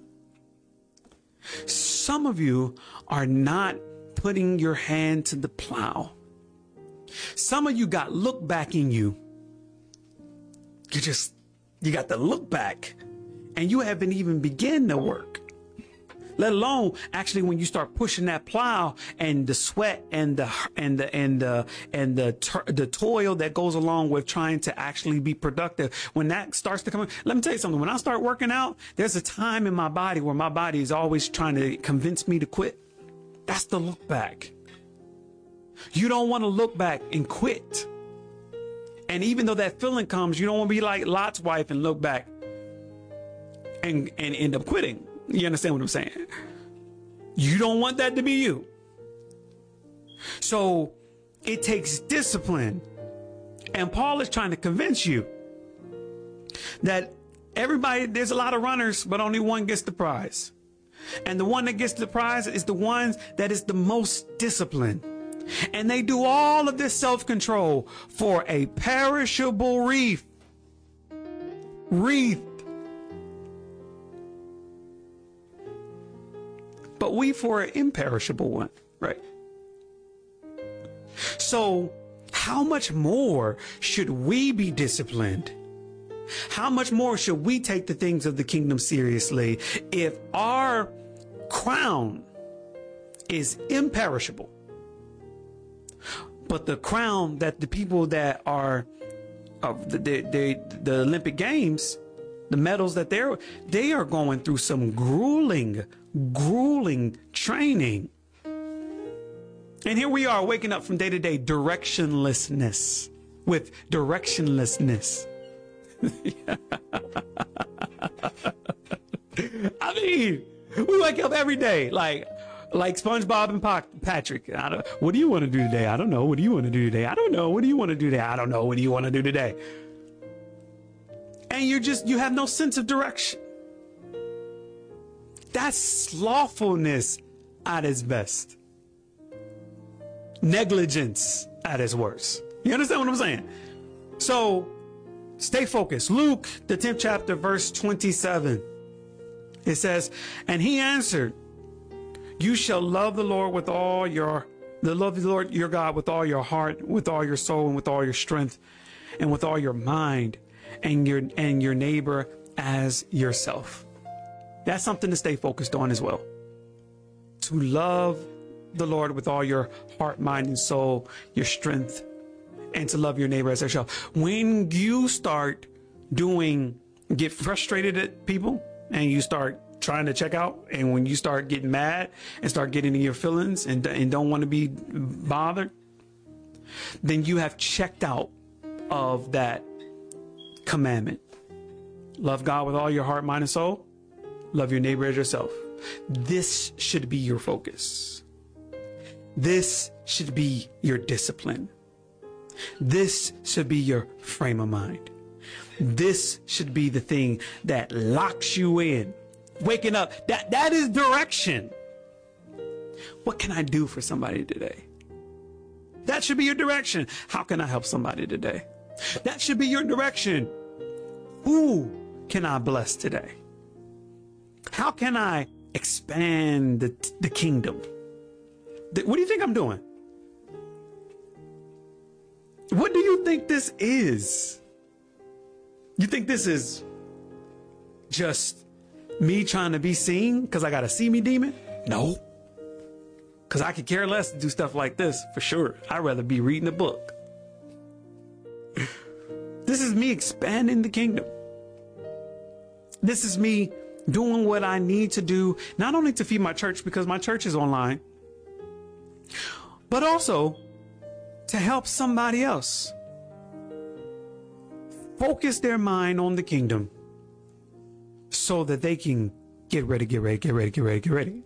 Some of you are not putting your hand to the plow. Some of you got look back in you. You just, you got the look back and you haven't even begun the work. Let alone actually when you start pushing that plow and the sweat and the and the and the and the the toil that goes along with trying to actually be productive. When that starts to come, let me tell you something. When I start working out, there's a time in my body where my body is always trying to convince me to quit. That's the look back. You don't want to look back and quit. And even though that feeling comes, you don't want to be like Lot's wife and look back and and end up quitting. You understand what I'm saying? You don't want that to be you. So it takes discipline. And Paul is trying to convince you that everybody, there's a lot of runners, but only one gets the prize. And the one that gets the prize is the one that is the most disciplined. And they do all of this self-control for a perishable wreath. Wreath. But we for an imperishable one, right? So how much more should we be disciplined? How much more should we take the things of the kingdom seriously if our crown is imperishable? But the crown that the people that are of the, the, the, the Olympic Games, the medals that they're, they are going through some grueling grueling training. And here we are waking up from day to day directionlessness with directionlessness. I mean, we wake up every day like like SpongeBob and Pa- Patrick. I don't, what do you want to do today? I don't know. What do you want to do today? I don't know. What do you want to do today? I don't know. What do you want to do today? And you're just, you have no sense of direction. That's slothfulness at its best. Negligence at its worst. You understand what I'm saying? So stay focused. Luke, the tenth chapter, verse twenty-seven. It says, and he answered, you shall love the Lord with all your, the love of the Lord your God with all your heart, with all your soul, and with all your strength, and with all your mind, and your, and your neighbor as yourself. That's something to stay focused on as well. To love the Lord with all your heart, mind, and soul, your strength, and to love your neighbor as yourself. When you start doing, get frustrated at people, and you start trying to check out, and when you start getting mad and start getting in your feelings and, and don't want to be bothered, then you have checked out of that commandment. Love God with all your heart, mind, and soul. Love your neighbor as yourself. This should be your focus. This should be your discipline. This should be your frame of mind. This should be the thing that locks you in. Waking up, that, that is direction. What can I do for somebody today? That should be your direction. How can I help somebody today? That should be your direction. Who can I bless today? How can I expand the, the kingdom? What do you think I'm doing? What do you think this is? You think this is just me trying to be seen because I got a see me demon? No. Because I could care less to do stuff like this for sure. I'd rather be reading a book. This is me expanding the kingdom. This is me doing what I need to do, not only to feed my church because my church is online, but also to help somebody else focus their mind on the kingdom so that they can get ready, get ready, get ready, get ready, get ready.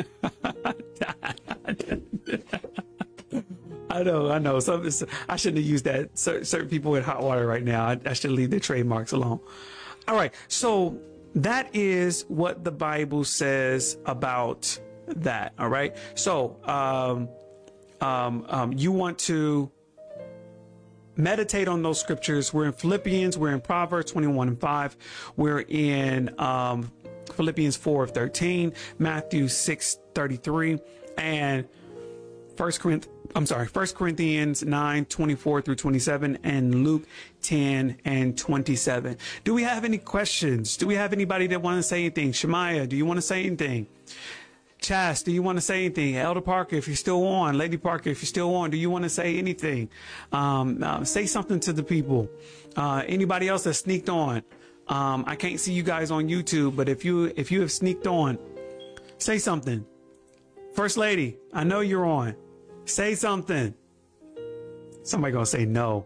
I know, I know. Some, I shouldn't have used that. Certain people in hot water right now, I, I should leave their trademarks alone. All right. So that is what the Bible says about that. All right. So, um, um, um, you want to meditate on those scriptures. We're in Philippians. We're in Proverbs twenty-one and five. We're in, um, Philippians four of thirteen, Matthew six thirty-three, and First Corinthians, I'm sorry, First Corinthians nine twenty-four through twenty-seven, and Luke ten and twenty-seven. Do we have any questions? Do we have anybody that want to say anything? Shemaiah, do you want to say anything? Chas, do you want to say anything? Elder Parker, if you're still on. Lady Parker, if you're still on, do you want to say anything? Um, uh, say something to the people. Uh, anybody else that sneaked on? Um, I can't see you guys on YouTube, but if you if you have sneaked on, say something. First Lady, I know you're on. Say something. Somebody gonna say no.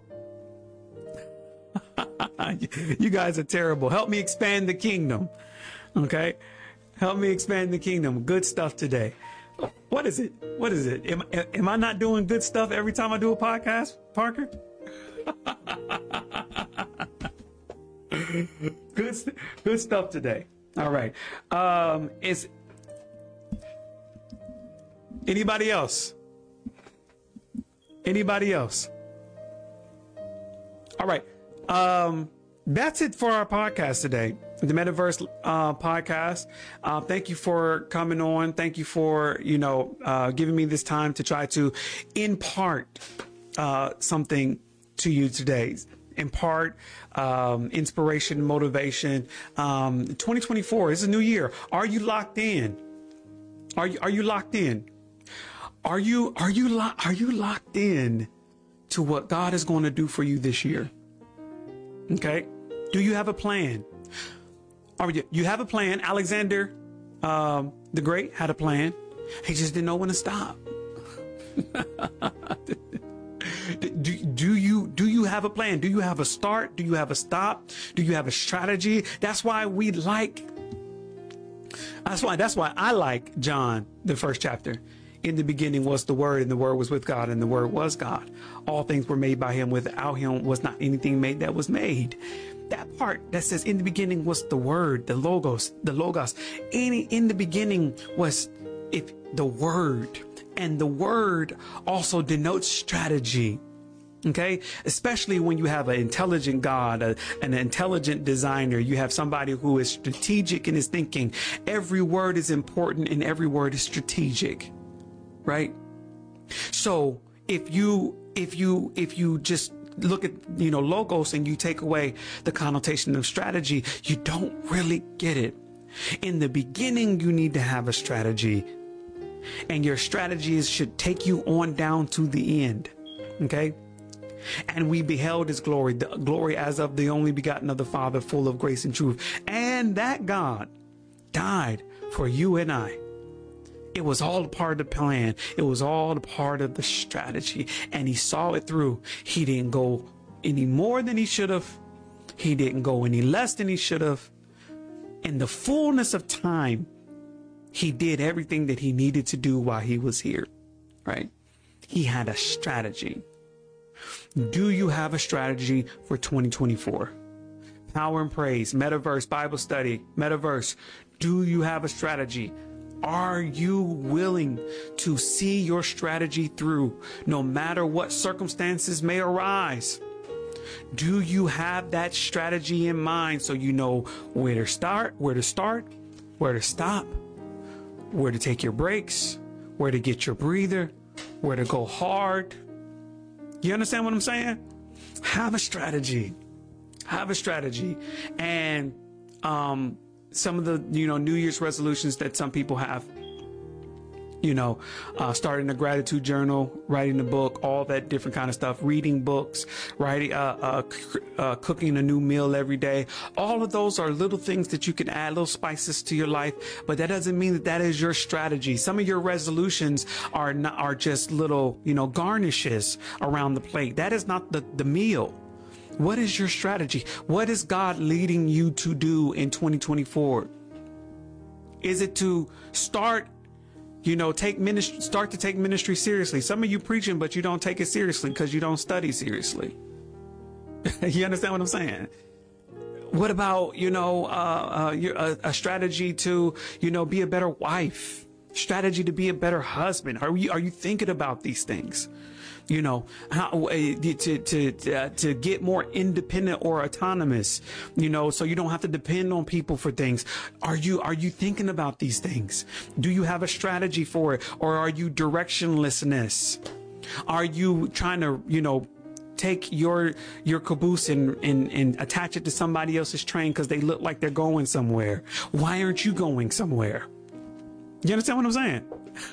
You guys are terrible. Help me expand the kingdom. Okay? Help me expand the kingdom. Good stuff today. What is it? What is it? Am, am I not doing good stuff every time I do a podcast, Parker? Good, good stuff today. All right. Um, is anybody else? Anybody else? All right. Um, that's it for our podcast today. The Metaverse uh, podcast. Uh, thank you for coming on. Thank you for, you know, uh, giving me this time to try to impart uh, something to you today. Impart um, inspiration, motivation. Um, twenty twenty-four is a new year. Are you locked in? Are you are you locked in? Are you are you lo- are you locked in to what God is going to do for you this year? Okay. Do you have a plan? Are you, you have a plan? Alexander, um, the Great had a plan. He just didn't know when to stop. do, do you do you have a plan? Do you have a start? Do you have a stop? Do you have a strategy? That's why we like that's why that's why I like John, the first chapter. In the beginning was the Word, and the Word was with God, and the Word was God. All things were made by him. Without him was not anything made that was made. That part that says in the beginning was the Word, the logos, the logos. Any in the beginning was if the Word, and the Word also denotes strategy. Okay, especially when you have an intelligent God, a, an intelligent designer, you have somebody who is strategic in his thinking. Every word is important and every word is strategic, right? So if you if you if you just look at, you know, logos and you take away the connotation of strategy, you don't really get it. In the beginning, you need to have a strategy, and your strategies should take you on down to the end. Okay. And we beheld his glory, the glory as of the only begotten of the Father, full of grace and truth. And that God died for you and I. It was all a part of the plan. It was all a part of the strategy. And he saw it through. He didn't go any more than he should have. He didn't go any less than he should have. In the fullness of time, he did everything that he needed to do while he was here, right? He had a strategy. Do you have a strategy for twenty twenty-four? Power and Praise, Metaverse, Bible Study, Metaverse. Do you have a strategy? Are you willing to see your strategy through no matter what circumstances may arise? Do you have that strategy in mind so you know where to start, where to start, where to stop, where to take your breaks, where to get your breather, where to go hard? You understand what I'm saying? Have a strategy. Have a strategy. And um, some of the, you know, New Year's resolutions that some people have, you know, uh, starting a gratitude journal, writing a book, all that different kind of stuff, reading books, writing, uh, uh, c- uh, cooking a new meal every day. All of those are little things that you can add, little spices to your life, but that doesn't mean that that is your strategy. Some of your resolutions are not, are just little, you know, garnishes around the plate. That is not the, the meal. What is your strategy? What is God leading you to do in twenty twenty-four? Is it to start You know, take ministry, start to take ministry seriously. Some of you preaching, but you don't take it seriously because you don't study seriously. You understand what I'm saying? What about, you know, uh, uh, your, uh, a strategy to, you know, be a better wife, strategy to be a better husband? Are you, are you thinking about these things? You know, how, uh, to, to, uh, to get more independent or autonomous, you know, so you don't have to depend on people for things. Are you, are you thinking about these things? Do you have a strategy for it? Or are you directionlessness? Are you trying to, you know, take your, your caboose and, and, and attach it to somebody else's train because they look like they're going somewhere? Why aren't you going somewhere? You understand what I'm saying?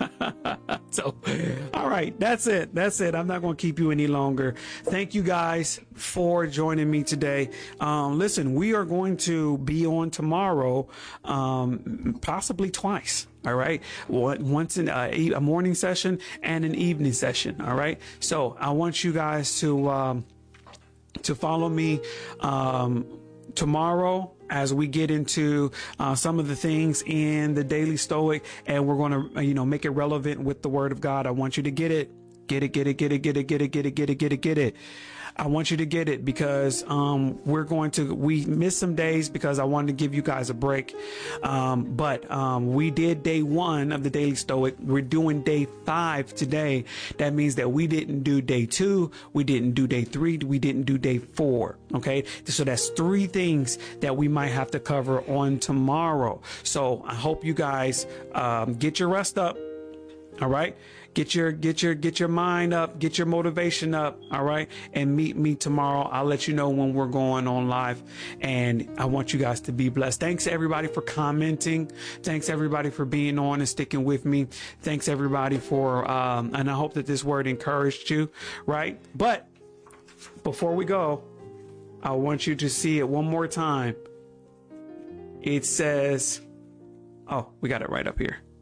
So, all right, that's it. That's it. I'm not going to keep you any longer. Thank you guys for joining me today. Um, listen, we are going to be on tomorrow, um, possibly twice. All right. Once in a, a morning session and an evening session. All right. So I want you guys to, um, to follow me, um, tomorrow as we get into uh, some of the things in the Daily Stoic, and we're going to, you know, make it relevant with the Word of God. I want you to get it, get it, get it, get it, get it, get it, get it, get it, get it, get it. I want you to get it because um, we're going to, we missed some days because I wanted to give you guys a break. Um, but um, we did day one of the Daily Stoic. We're doing day five today. That means that we didn't do day two. We didn't do day three. We didn't do day four. Okay. So that's three things that we might have to cover on tomorrow. So I hope you guys um, get your rest up. All right. Get your, get your, get your mind up, get your motivation up. All right. And meet me tomorrow. I'll let you know when we're going on live, and I want you guys to be blessed. Thanks everybody for commenting. Thanks everybody for being on and sticking with me. Thanks everybody for, um, and I hope that this word encouraged you. Right. But before we go, I want you to see it one more time. It says, oh, we got it right up here.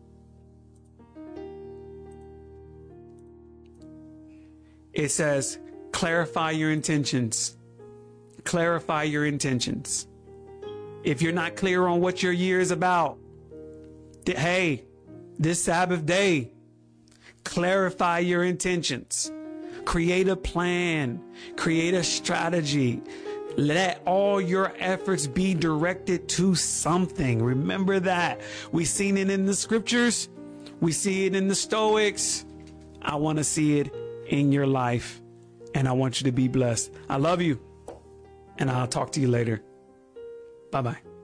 it says, clarify your intentions. Clarify your intentions. If you're not clear on what your year is about, th- hey, this Sabbath day, clarify your intentions. Create a plan. Create a strategy. Let all your efforts be directed to something. Remember that. We've seen it in the scriptures. We see it in the Stoics. I want to see it in your life. And I want you to be blessed. I love you. And I'll talk to you later. Bye-bye.